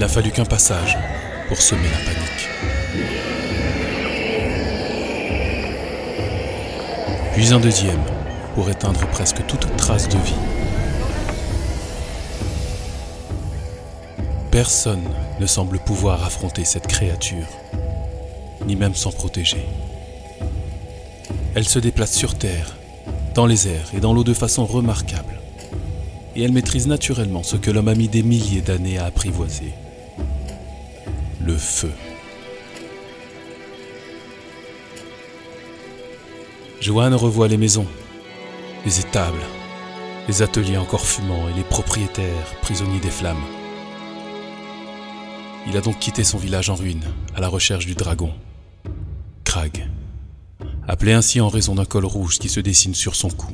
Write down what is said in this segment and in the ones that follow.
n'a fallu qu'un passage pour semer la panique. Puis un deuxième pour éteindre presque toute trace de vie. Personne ne semble pouvoir affronter cette créature, ni même s'en protéger. Elle se déplace sur terre, dans les airs et dans l'eau de façon remarquable. Et elle maîtrise naturellement ce que l'homme a mis des milliers d'années à apprivoiser. Le feu. Johan revoit les maisons, les étables, les ateliers encore fumants et les propriétaires prisonniers des flammes. Il a donc quitté son village en ruine à la recherche du dragon, Krag, appelé ainsi en raison d'un col rouge qui se dessine sur son cou.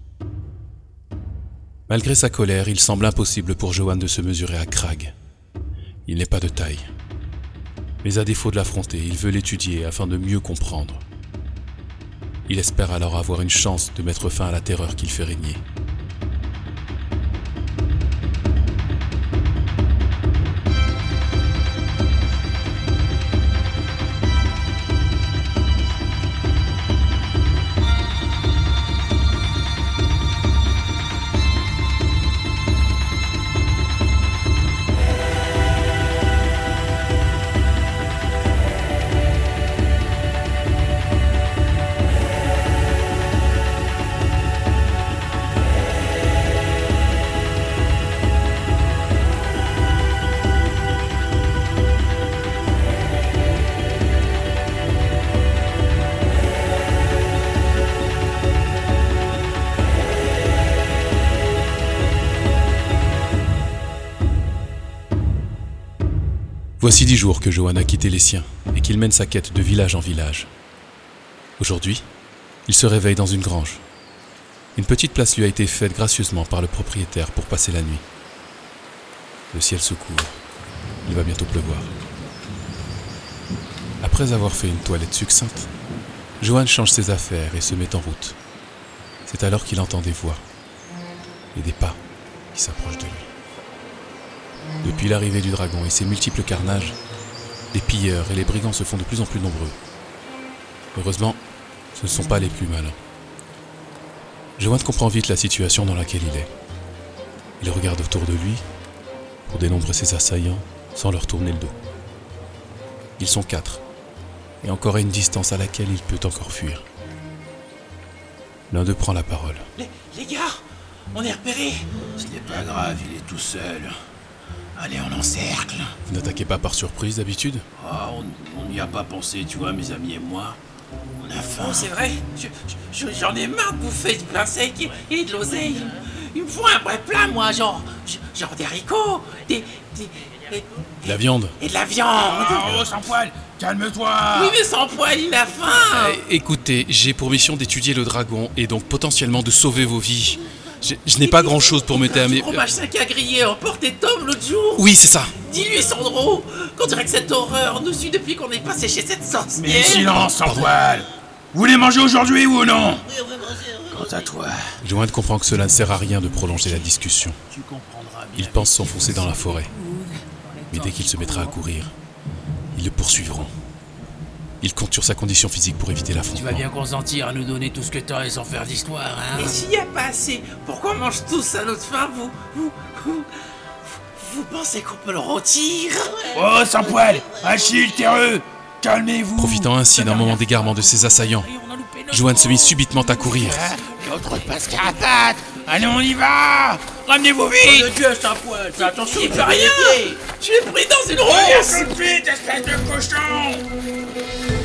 Malgré sa colère, il semble impossible pour Johan de se mesurer à Krag. Il n'est pas de taille. Mais à défaut de l'affronter, il veut l'étudier afin de mieux comprendre. Il espère alors avoir une chance de mettre fin à la terreur qu'il fait régner. Voici 10 jours que Johan a quitté les siens et qu'il mène sa quête de village en village. Aujourd'hui, il se réveille dans une grange. Une petite place lui a été faite gracieusement par le propriétaire pour passer la nuit. Le ciel se couvre. Il va bientôt pleuvoir. Après avoir fait une toilette succincte, Johan change ses affaires et se met en route. C'est alors qu'il entend des voix et des pas qui s'approchent de lui. Depuis l'arrivée du dragon et ses multiples carnages, les pilleurs et les brigands se font de plus en plus nombreux. Heureusement, ce ne sont pas les plus malins. Johan comprend vite la situation dans laquelle il est. Il regarde autour de lui pour dénombrer ses assaillants sans leur tourner le dos. Ils sont 4, et encore à une distance à laquelle il peut encore fuir. L'un d'eux prend la parole. Les gars, on est repérés. Ce n'est pas grave, il est tout seul. Allez, on l'encercle. Vous n'attaquez pas par surprise d'habitude ? On n'y a pas pensé, tu vois, mes amis et moi. On a faim. Oh, c'est vrai, j'en ai marre de bouffer du pain sec et de l'oseille. Il me faut un vrai plat, moi, genre des haricots, De la viande. et de la viande. Oh, sans poil, calme-toi. Oui, mais sans poil, il a faim. Écoutez, j'ai pour mission d'étudier le dragon et donc potentiellement de sauver vos vies. Je n'ai pas grand-chose pour m'aider à mes... Fromage 5 à griller en portée de tome l'autre jour. Oui, c'est ça. Dis-lui, Sandro, qu'on dirait que cette horreur nous suit depuis qu'on est passé chez cette sorcière. Mais silence, sans poil. Vous voulez manger aujourd'hui ou non? Quant à toi... Johan comprend que cela ne sert à rien de prolonger la discussion. Il pense s'enfoncer dans la forêt. Mais dès qu'il se mettra à courir, ils le poursuivront. Il compte sur sa condition physique pour éviter Tu l'affrontement. vas bien consentir à nous donner tout ce que t'as et sans faire d'histoire, hein? Et s'il n'y a pas assez, pourquoi on mange tous à notre faim, vous pensez qu'on peut le rôtir? Oh, sans poil, Achille, terreux, calmez-vous. Profitant ainsi d'un moment d'égarement de ses assaillants, Johan se mit subitement à courir. L'autre passe carapate. Allez, on y va. Ramenez-vous vite. De Dieu, c'est un poil, fais attention, il fait rien. Je l'ai pris dans une rousse. Tout de suite, espèce de cochon.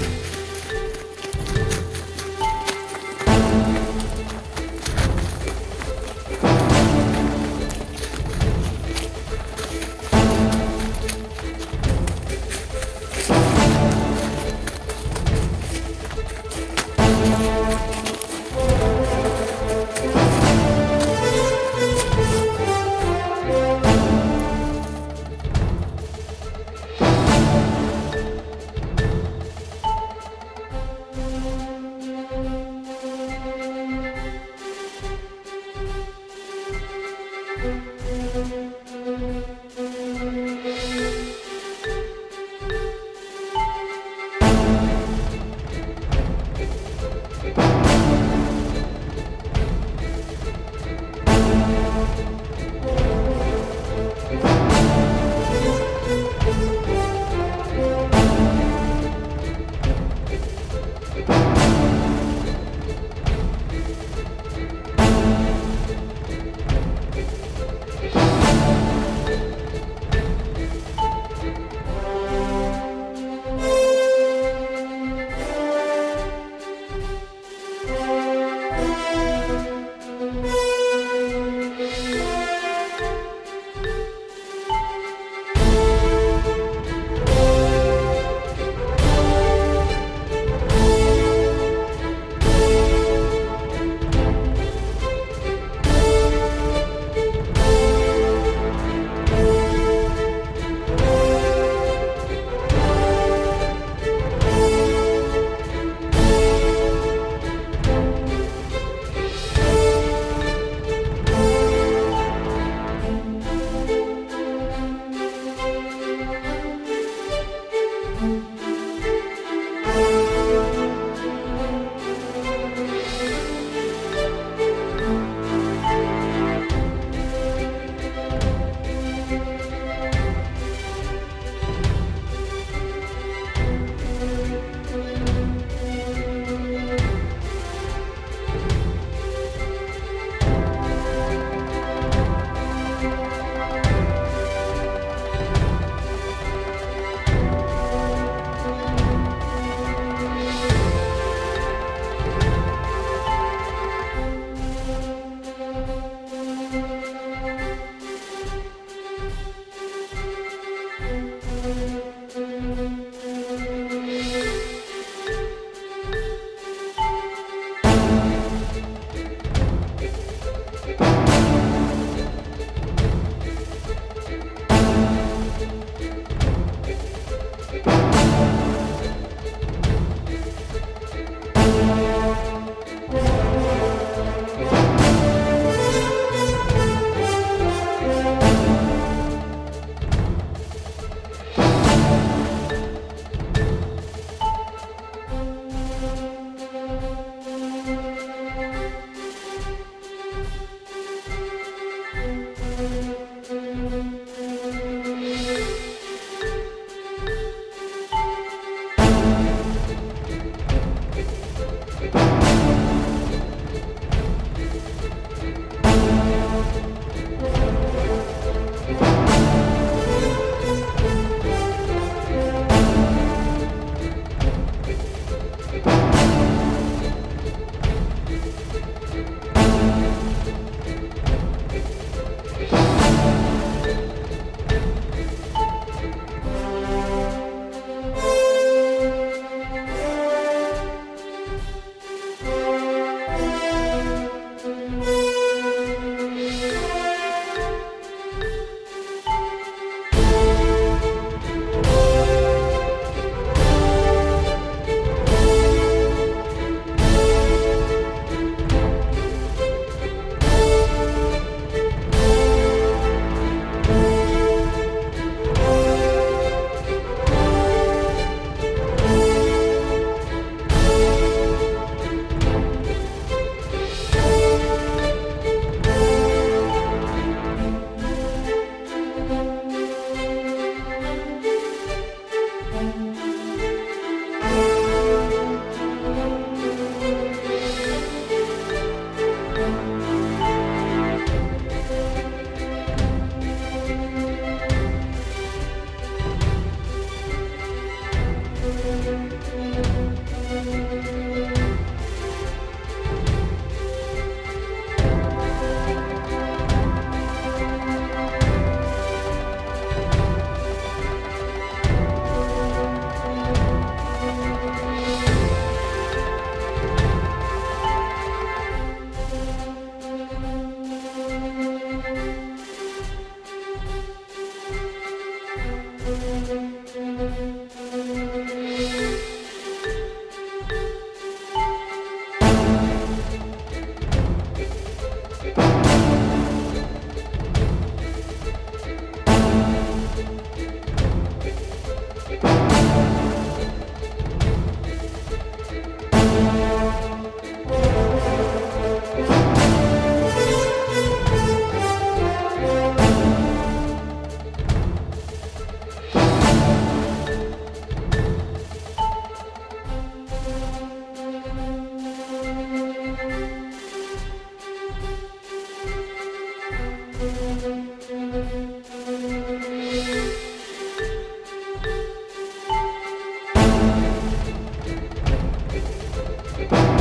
Thank